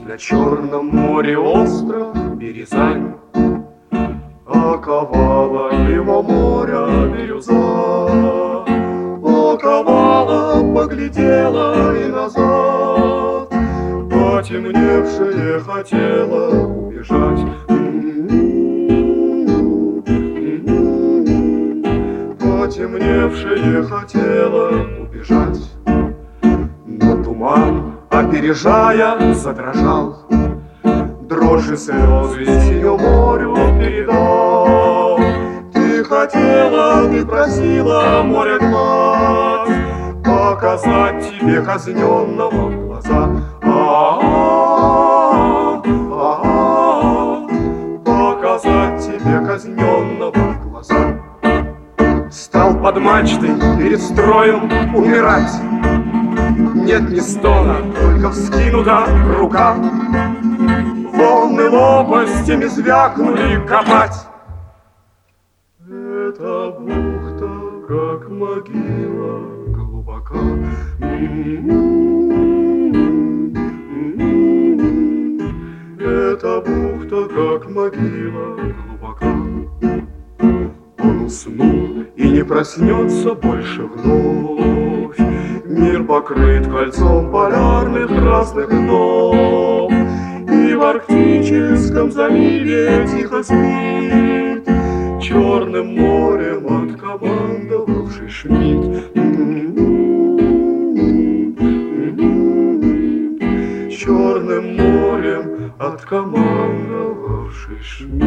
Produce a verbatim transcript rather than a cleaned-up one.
На Черном море остров Березань, оковала его моря бирюза, оковала, поглядела и назад, потемневшее хотела убежать. Потемневшее хотела убежать, но туман, опережая, задрожал, дрожь слез весеннюю морю передал. Ты хотела, ты просила море гнать, показать тебе казненного в глаза. А-а-а, а-а-а, показать тебе казненного в глаза. Стал под мачтой перед строем умирать. Нет ни стона, только вскинута рука. Волны лопастями звякнули копать. Эта бухта, как могила, глубока. Эта бухта, как могила, глубока. Он уснул и не проснется больше вновь. Мир покрыт кольцом полярных красных льдов, и в Арктическом заливе тихо спит Черным морем откомандовавший Шмидт. Черным морем откомандовавший Шмидт.